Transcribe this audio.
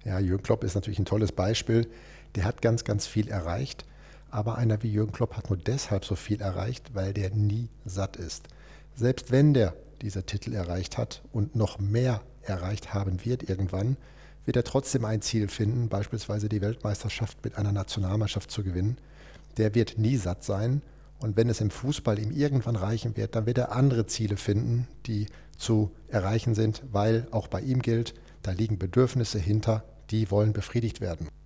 Ja, Jürgen Klopp ist natürlich ein tolles Beispiel. Der hat ganz, ganz viel erreicht. Aber einer wie Jürgen Klopp hat nur deshalb so viel erreicht, weil der nie satt ist. Selbst wenn der diese Titel erreicht hat und noch mehr erreicht haben wird irgendwann, wird er trotzdem ein Ziel finden, beispielsweise die Weltmeisterschaft mit einer Nationalmannschaft zu gewinnen. Der wird nie satt sein. Und wenn es im Fußball ihm irgendwann reichen wird, dann wird er andere Ziele finden, die zu erreichen sind, weil auch bei ihm gilt, da liegen Bedürfnisse hinter, die wollen befriedigt werden.